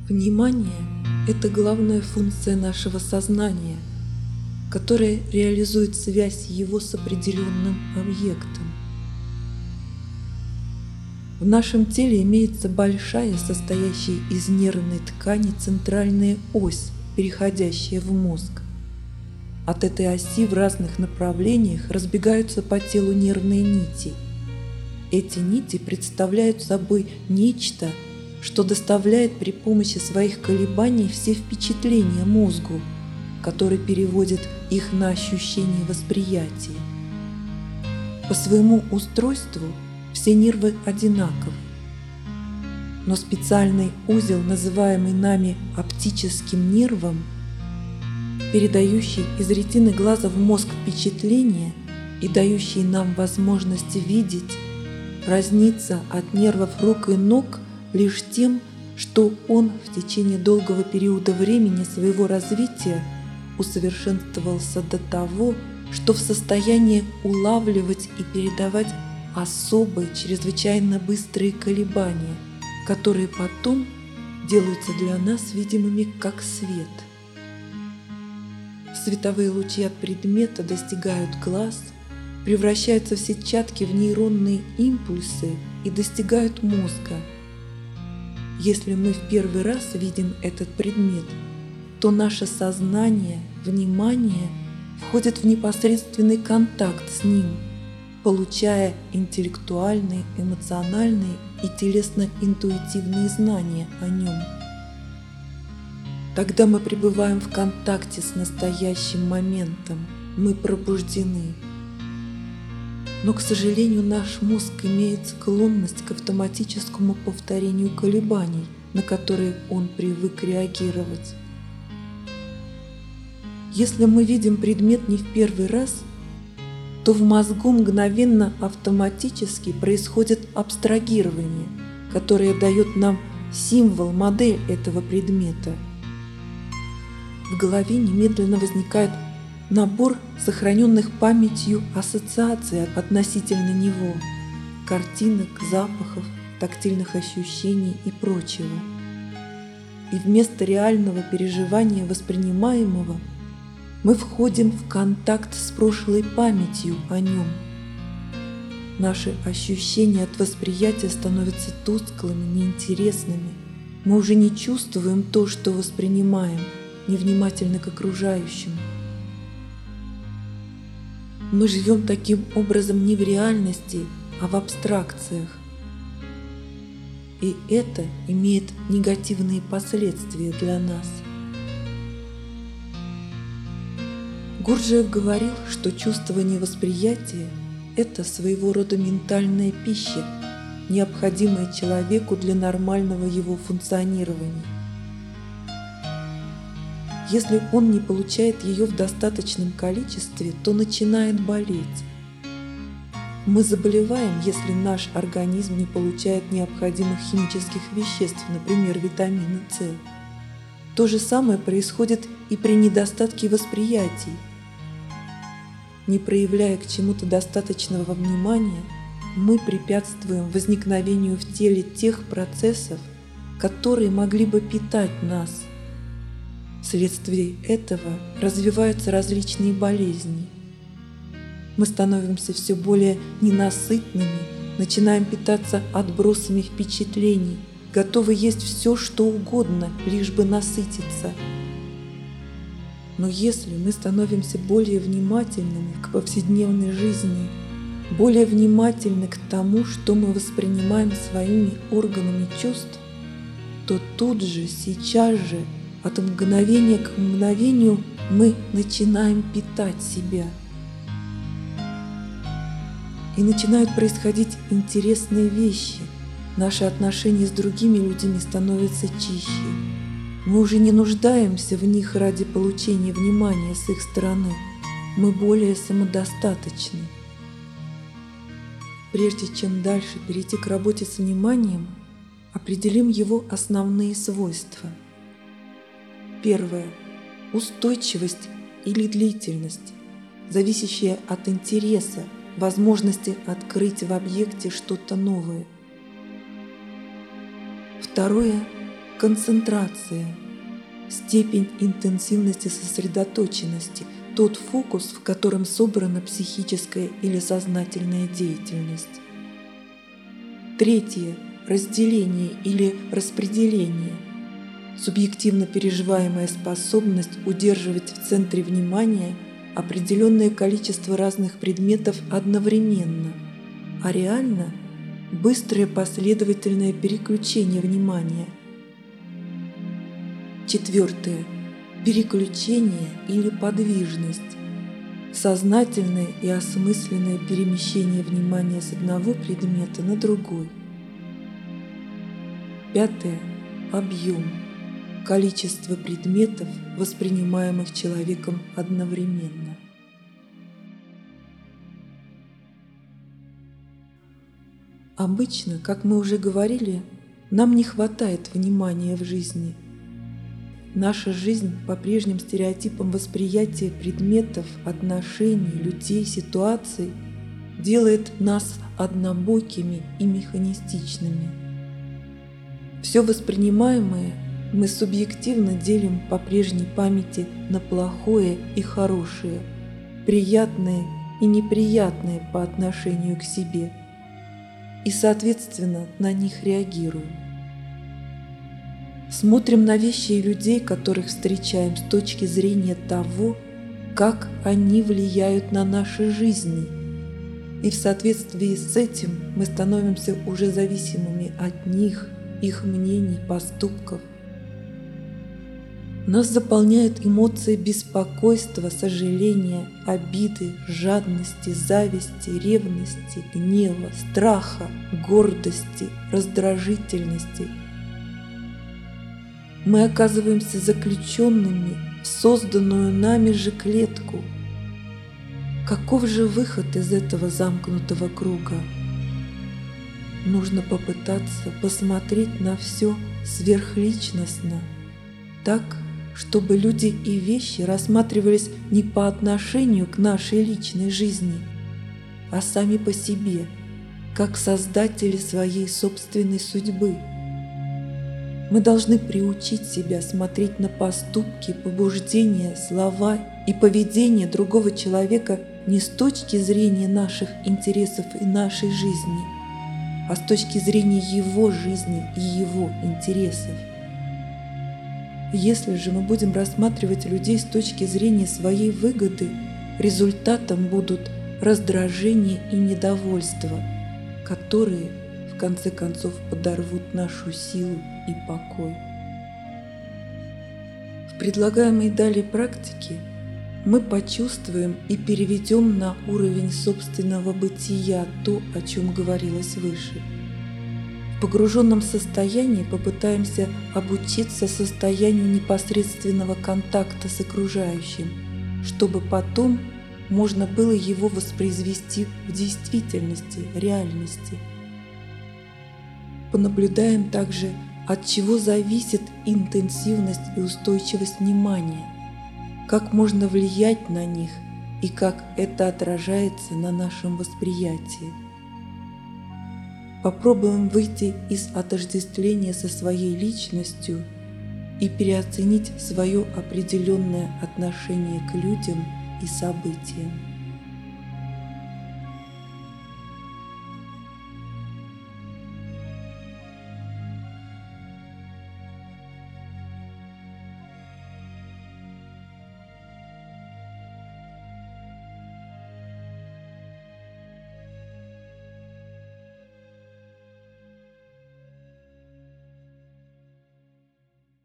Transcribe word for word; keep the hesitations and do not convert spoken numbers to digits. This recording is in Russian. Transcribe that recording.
Внимание – это главная функция нашего сознания, которая реализует связь его с определенным объектом. В нашем теле имеется большая, состоящая из нервной ткани, центральная ось, переходящая в мозг. От этой оси в разных направлениях разбегаются по телу нервные нити. Эти нити представляют собой нечто, что доставляет при помощи своих колебаний все впечатления мозгу, который переводит их на ощущение восприятия. По своему устройству все нервы одинаковы, но специальный узел, называемый нами оптическим нервом, передающий из ретины глаза в мозг впечатления и дающий нам возможность видеть, разнится от нервов рук и ног лишь тем, что он в течение долгого периода времени своего развития усовершенствовался до того, что в состоянии улавливать и передавать особые, чрезвычайно быстрые колебания, которые потом делаются для нас видимыми как свет. Световые лучи от предмета достигают глаз, превращаются в сетчатки в нейронные импульсы и достигают мозга. Если мы в первый раз видим этот предмет, то наше сознание, внимание входит в непосредственный контакт с ним, получая интеллектуальные, эмоциональные и телесно-интуитивные знания о нем. Тогда мы пребываем в контакте с настоящим моментом, мы пробуждены. Но, к сожалению, наш мозг имеет склонность к автоматическому повторению колебаний, на которые он привык реагировать. Если мы видим предмет не в первый раз, то в мозгу мгновенно автоматически происходит абстрагирование, которое дает нам символ, модель этого предмета. В голове немедленно возникает набор сохраненных памятью ассоциаций относительно него, картинок, запахов, тактильных ощущений и прочего. И вместо реального переживания воспринимаемого мы входим в контакт с прошлой памятью о нем. Наши ощущения от восприятия становятся тусклыми, неинтересными. Мы уже не чувствуем то, что воспринимаем, невнимательны к окружающему. Мы живем таким образом не в реальности, а в абстракциях. И это имеет негативные последствия для нас. Гурджиев говорил, что чувствование восприятия – это своего рода ментальная пища, необходимая человеку для нормального его функционирования. Если он не получает ее в достаточном количестве, то начинает болеть. Мы заболеваем, если наш организм не получает необходимых химических веществ, например, витамина С. То же самое происходит и при недостатке восприятий. Не проявляя к чему-то достаточного внимания, мы препятствуем возникновению в теле тех процессов, которые могли бы питать нас. Вследствие этого развиваются различные болезни. Мы становимся все более ненасытными, начинаем питаться отбросами впечатлений, готовы есть все, что угодно, лишь бы насытиться. Но если мы становимся более внимательными к повседневной жизни, более внимательны к тому, что мы воспринимаем своими органами чувств, то тут же, сейчас же, от мгновения к мгновению мы начинаем питать себя. И начинают происходить интересные вещи. Наши отношения с другими людьми становятся чище. Мы уже не нуждаемся в них ради получения внимания с их стороны. Мы более самодостаточны. Прежде чем дальше перейти к работе с вниманием, определим его основные свойства. Первое. Устойчивость или длительность, зависящая от интереса, возможности открыть в объекте что-то новое. Второе Концентрация, степень интенсивности сосредоточенности, тот фокус, в котором собрана психическая или сознательная деятельность. Третье – разделение или распределение, субъективно переживаемая способность удерживать в центре внимания определенное количество разных предметов одновременно, а реально – быстрое последовательное переключение внимания. Четвертое – переключение или подвижность, сознательное и осмысленное перемещение внимания с одного предмета на другой. Пятое – объем, количество предметов, воспринимаемых человеком одновременно. Обычно, как мы уже говорили, нам не хватает внимания в жизни. Наша жизнь по прежним стереотипам восприятия предметов, отношений, людей, ситуаций делает нас однобокими и механистичными. Все воспринимаемое мы субъективно делим по прежней памяти на плохое и хорошее, приятное и неприятное по отношению к себе, и, соответственно, на них реагируем. Смотрим на вещи и людей, которых встречаем, с точки зрения того, как они влияют на наши жизни. И в соответствии с этим мы становимся уже зависимыми от них, их мнений, поступков. Нас заполняют эмоции беспокойства, сожаления, обиды, жадности, зависти, ревности, гнева, страха, гордости, раздражительности. Мы оказываемся заключенными в созданную нами же клетку. Каков же выход из этого замкнутого круга? Нужно попытаться посмотреть на все сверхличностно, так, чтобы люди и вещи рассматривались не по отношению к нашей личной жизни, а сами по себе, как создатели своей собственной судьбы. Мы должны приучить себя смотреть на поступки, побуждения, слова и поведение другого человека не с точки зрения наших интересов и нашей жизни, а с точки зрения его жизни и его интересов. Если же мы будем рассматривать людей с точки зрения своей выгоды, результатом будут раздражение и недовольство, которые в конце концов подорвут нашу силу и покой. В предлагаемой далее практике мы почувствуем и переведем на уровень собственного бытия то, о чем говорилось выше. В погруженном состоянии попытаемся обучиться состоянию непосредственного контакта с окружающим, чтобы потом можно было его воспроизвести в действительности, реальности. Понаблюдаем также, от чего зависит интенсивность и устойчивость внимания, как можно влиять на них и как это отражается на нашем восприятии. Попробуем выйти из отождествления со своей личностью и переоценить свое определенное отношение к людям и событиям.